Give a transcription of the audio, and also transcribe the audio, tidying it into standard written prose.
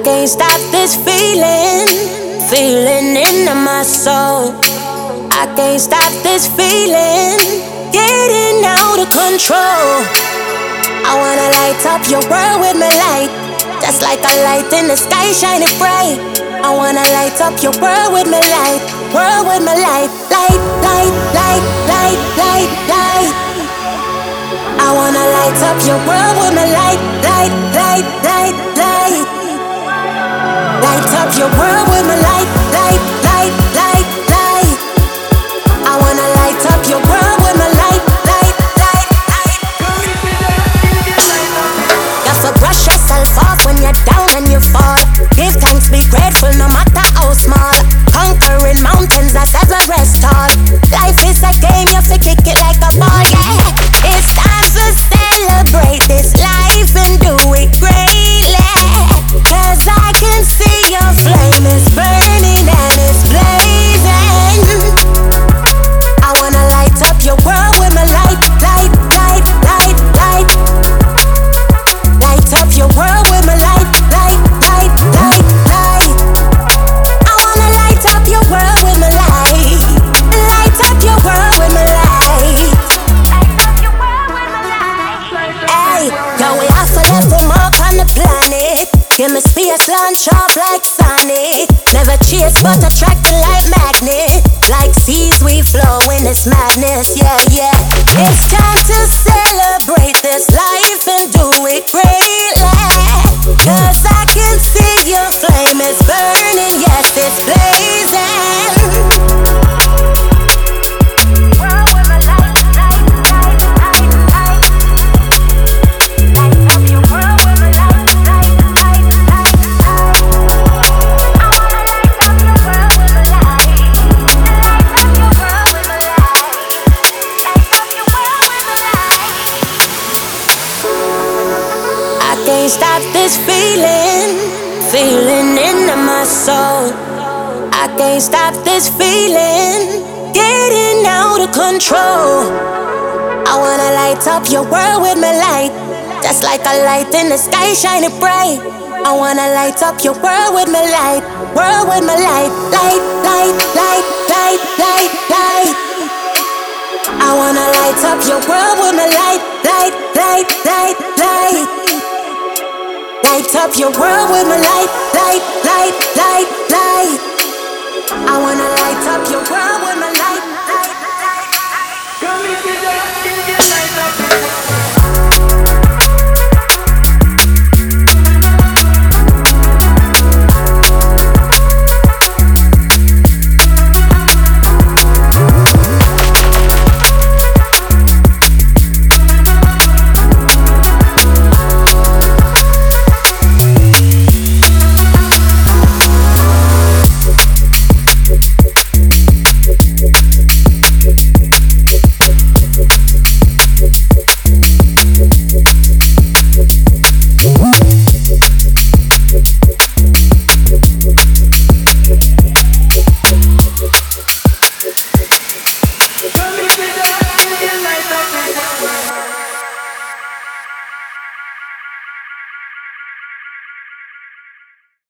can't stop this feeling, feeling into my soul. I can't stop this feeling, getting out of control. I wanna light up your world with my light, just like a light in the sky shining bright. I wanna light up your world with my light, world with my light, light, light, light, light, light, light. I wanna light up your world with my light, light, light, light, light. Light up your world with my light, light, light, light, light. I wanna light up your world with my light, light, light, light. You have to brush yourself off when you're down and you fall. Give thanks, be grateful no matter how small. Conquering mountains, that's Everest tall. Life is a game, you have to kick it like a ball, yeah. It's time to celebrate this life and do it greatly. Cause I can see your flame is burning and it's blazing. I wanna light up your world with my light, light, light, light, light. Light up your world with my light, light, light, light, light. I wanna light up your world with my light. Light up your world with my light. Hey, now we have to left a mark on the planet. Give me space, launch off like Sonic. Never chase but attract like magnet. Like seas we flow in this madness, yeah, yeah. It's time to celebrate this life and do it greatly. Cause I can see your flame is burning, yes it's blazing. Can't stop this feeling, feeling into my soul. I can't stop this feeling, getting out of control. I wanna light up your world with my light, just like a light in the sky shining bright. I wanna light up your world with my light, world with my light, light, light, light, light, light, light. I wanna light up your world with my light, light, light, light, light. Light up your world with my light, light, light, light, light. I wanna light up your world with my light, light, light, light.